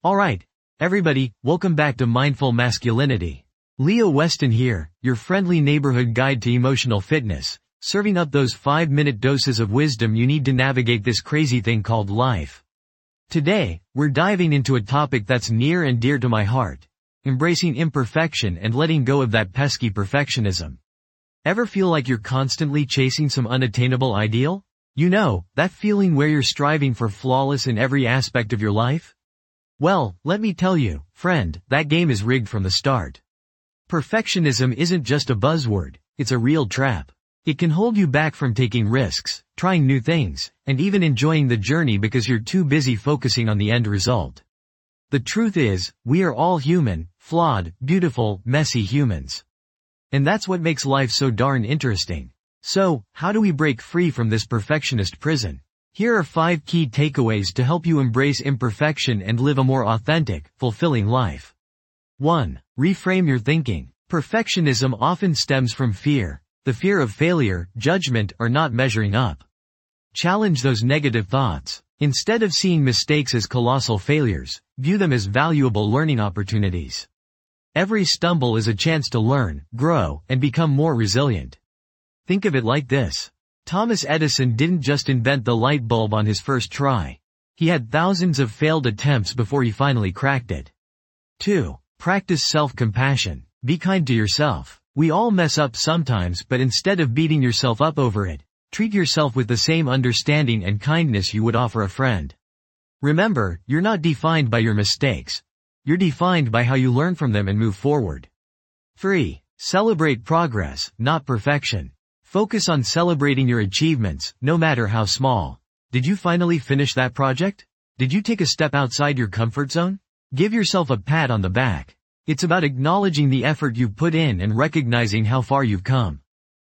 Alright, everybody, welcome back to Mindful Masculinity. Leo Weston here, your friendly neighborhood guide to emotional fitness, serving up those 5-minute doses of wisdom you need to navigate this crazy thing called life. Today, we're diving into a topic that's near and dear to my heart, embracing imperfection and letting go of that pesky perfectionism. Ever feel like you're constantly chasing some unattainable ideal? You know, that feeling where you're striving for flawless in every aspect of your life? Well, let me tell you, friend, that game is rigged from the start. Perfectionism isn't just a buzzword, it's a real trap. It can hold you back from taking risks, trying new things, and even enjoying the journey because you're too busy focusing on the end result. The truth is, we are all human, flawed, beautiful, messy humans. And that's what makes life so darn interesting. So, how do we break free from this perfectionist prison? Here are 5 key takeaways to help you embrace imperfection and live a more authentic, fulfilling life. 1. Reframe your thinking. Perfectionism often stems from fear, the fear of failure, judgment, or not measuring up. Challenge those negative thoughts. Instead of seeing mistakes as colossal failures, view them as valuable learning opportunities. Every stumble is a chance to learn, grow, and become more resilient. Think of it like this. Thomas Edison didn't just invent the light bulb on his first try. He had thousands of failed attempts before he finally cracked it. 2. Practice self-compassion. Be kind to yourself. We all mess up sometimes, but instead of beating yourself up over it, treat yourself with the same understanding and kindness you would offer a friend. Remember, you're not defined by your mistakes. You're defined by how you learn from them and move forward. 3. Celebrate progress, not perfection. Focus on celebrating your achievements, no matter how small. Did you finally finish that project? Did you take a step outside your comfort zone? Give yourself a pat on the back. It's about acknowledging the effort you've put in and recognizing how far you've come.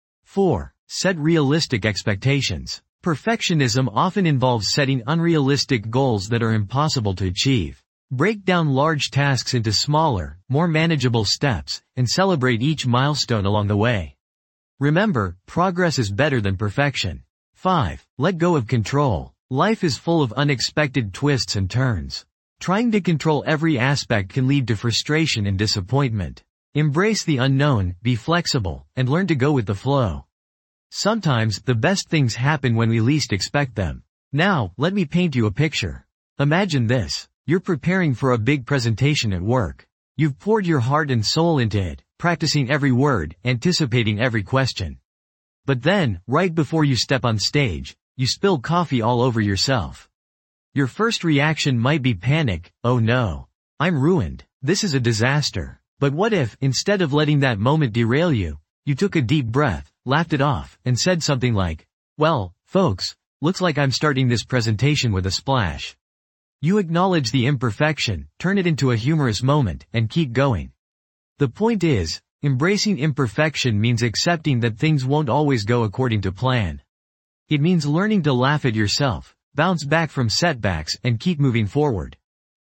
4. Set realistic expectations. Perfectionism often involves setting unrealistic goals that are impossible to achieve. Break down large tasks into smaller, more manageable steps, and celebrate each milestone along the way. Remember, progress is better than perfection. 5. Let go of control. Life is full of unexpected twists and turns. Trying to control every aspect can lead to frustration and disappointment. Embrace the unknown, be flexible, and learn to go with the flow. Sometimes, the best things happen when we least expect them. Now, let me paint you a picture. Imagine this. You're preparing for a big presentation at work. You've poured your heart and soul into it, practicing every word, anticipating every question. But then, right before you step on stage, you spill coffee all over yourself. Your first reaction might be panic. Oh no. I'm ruined. This is a disaster. But what if, instead of letting that moment derail you, you took a deep breath, laughed it off, and said something like, "Well, folks, looks like I'm starting this presentation with a splash." You acknowledge the imperfection, turn it into a humorous moment, and keep going. The point is, embracing imperfection means accepting that things won't always go according to plan. It means learning to laugh at yourself, bounce back from setbacks, and keep moving forward.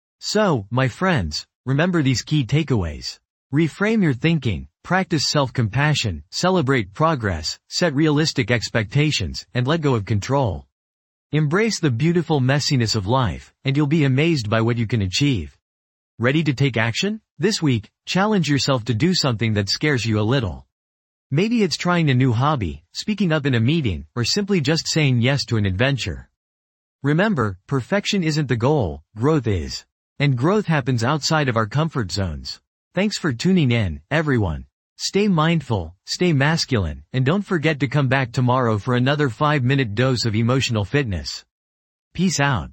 So, my friends, remember these key takeaways. Reframe your thinking, practice self-compassion, celebrate progress, set realistic expectations, and let go of control. Embrace the beautiful messiness of life, and you'll be amazed by what you can achieve. Ready to take action? This week, challenge yourself to do something that scares you a little. Maybe it's trying a new hobby, speaking up in a meeting, or simply just saying yes to an adventure. Remember, perfection isn't the goal, growth is. And growth happens outside of our comfort zones. Thanks for tuning in, everyone. Stay mindful, stay masculine, and don't forget to come back tomorrow for another 5-minute dose of emotional fitness. Peace out.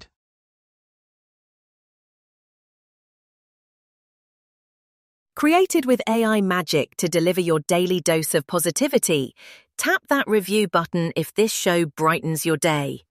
Created with AI magic to deliver your daily dose of positivity, tap that review button if this show brightens your day.